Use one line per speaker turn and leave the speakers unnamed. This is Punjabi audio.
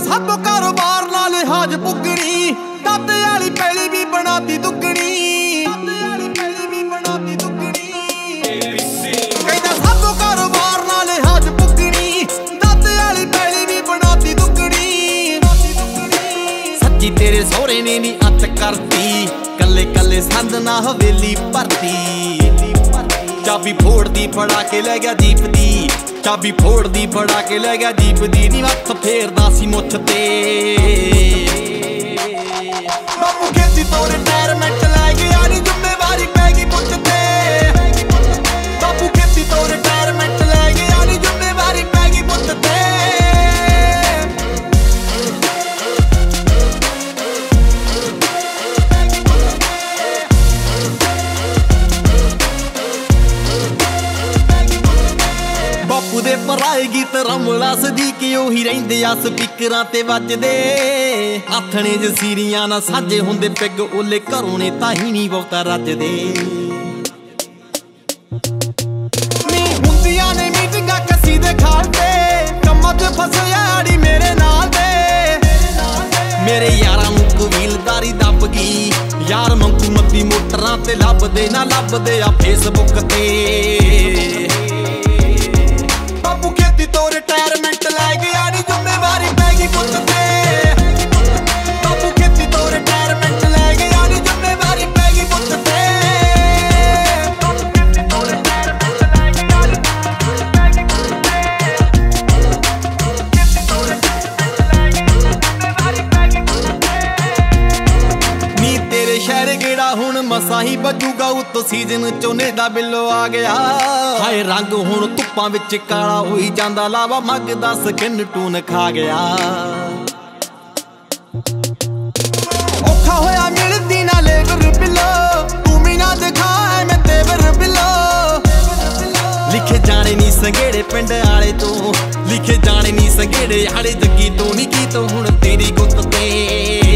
ਸਾਬੋ ਕਾਰੋਬਾਰ ਨਾਲ ਹਾਜ ਪੁੱਗਣੀ ਦਾਤੇ ਵਾਲੀ ਪੈਲੀ ਵੀ ਬਣਾਤੀ ਦੁੱਗਣੀ ਕਹਿੰਦਾ ਸਾਬੋ ਕਾਰੋਬਾਰ ਨਾਲ ਹਾਜ ਪੁੱਗਣੀ ਦਾਤੇ ਵਾਲੀ ਪੈਲੀ ਵੀ ਬਣਾਤੀ ਦੁੱਗਣੀ ਸੱਚੀ ਤੇਰੇ ਸਹੁਰੇ ਨੇ ਨੀ ਅੱਤ ਕਰਤੀ ਕੱਲੇ ਕੱਲੇ ਸੰਦ ਨਾ ਹਵੇਲੀ ਭਰਤੀ ਚਾਬੀ ਫੋੜਦੀ ਫੜਾ ਕੇ ਲੈ ਗਿਆ ਜੀਪ ਦੀ ਚਾਬੀ ਫੋੜਦੀ ਫੜਾ ਕੇ ਲੈ ਗਿਆ ਜੀਪ ਦੀ ਨੀ ਹੱਥ ਫੇਰਦਾ ਸੀ ਮੁੱਛ ਤੇ ਬਾਪੂ ਖੇਤੀ ਤੋਂ ਰਿਟਾਇਰਮੈਂਟ ਲੈ ਗਿਆ ਨੀ ਜ਼ਿੰਮੇਵਾਰੀ ਪੈ ਗਈ ਪੁੱਤ ਤੇ ਬਾਪੂ ਖੇਤੀ ਤੋਂ ਰਿਟਾਇਰਮੈਂਟ ਲੈ ਗਿਆ ਨੀ ਜ਼ਿੰਮੇਵਾਰੀ ਪੈ ਗਈ ਪੁੱਤ ਤੇ ਬਾਪੂ ਦੇ ਪਰਾਏ ਗੀਤ ਰਮਲਾ ਸਦੀਕ ਉਹੀ ਰਹਿੰਦੇ ਆ ਸਪੀਕਰਾਂ ਤੇ ਵੱਜਦੇ ਆਥਣੇ ਜਸੀਰੀਆਂ ਨਾ ਸਾਜੇ ਹੁੰਦੇ ਪਿੱਗ ਓਲੇ ਘਰੋਂ ਨੇ ਤਾਂ ਹੀ ਨਹੀਂ ਬਹੁਤਾ ਰੱਜਦੇ ਨੀ ਹੁੰਦੀਆਂ ਨੇ ਮੀਟਿੰਗਾਂ ਕੱਸੀ ਦੇ ਖਾਲ ਤੇ ਕੰਮਾਂ 'ਚ ਫਸਿਆ ਆੜੀ ਮੇਰੇ ਨਾਲ ਦੇ ਮੇਰੇ ਯਾਰਾਂ ਨੂੰ ਕਬੀਲਦਾਰੀ ਦੱਬ ਗਈ ਯਾਰ ਮੰਗੂ ਮੱਤੀ ਮੋਟਰਾਂ ਤੇ ਲੱਭਦੇ ਨਾ ਲੱਭਦੇ ਆ ਫੇਸਬੁੱਕ ਤੇ ਬਾਪੂ ਖੇਤੀ ਤੋਂ ਰਿਟਾਇਰਮੈਂਟ ਲੈ ਗਿਆ ਨੀ ਜ਼ਿੰਮੇਵਾਰੀ ਪੈ ਗਈ ਪੁੱਤ ਤੇ ਬਾਪੂ ਖੇਤੀ ਤੋਂ ਰਿਟਾਇਰਮੈਂਟ ਲੈ ਗਿਆ ਨੀ ਜ਼ਿੰਮੇਵਾਰੀ ਪੈ ਗਈ ਪੁੱਤ ਤੇ ਨੀ ਤੇਰੇ ਸ਼ਹਿਰ ਗੇੜਾ ਹੁਣ ਮਸਾਂ ਹੀ ਬਚੂਗਾ ਉੱਤੋਂ ਸੀਜ਼ਨ ਝੋਨੇ ਦਾ ਬਿੱਲੋ ਆ ਗਿਆ ਹਾਏ ਰੰਗ ਹੁਣ ਧੁੱਪਾਂ ਵਿੱਚ ਕਾਲਾ ਹੋਈ ਜਾਂਦਾ ਲਾਵਾ ਮੱਗ ਦਾ ਸਕਿਨ ਟੂਨ ਖਾ ਗਿਆ ਔਖਾ ਹੋਇਆ ਮਿਲਦੀ ਨਾ ਲੇਬਰ ਬਿੱਲੋ ਤੂੰ ਵੀ ਨਾ ਦਿਖਾ ਐਵੇਂ ਤੇਵਰ ਬਿੱਲੋ ਲਿਖੇ ਜਾਣੇ ਨੀ ਸੰਘੇੜੇ ਪਿੰਡ ਵਾਲੇ ਤੋਂ ਲਿਖੇ ਜਾਣੇ ਨੀ ਸੰਘੇੜੇ ਵਾਲੇ ਜੱਗੀ ਤੋਂ ਨੀ ਕੀ ਤੋਂ ਹੁਣ ਤੇਰੀ ਗੁੱਤ ਤੇ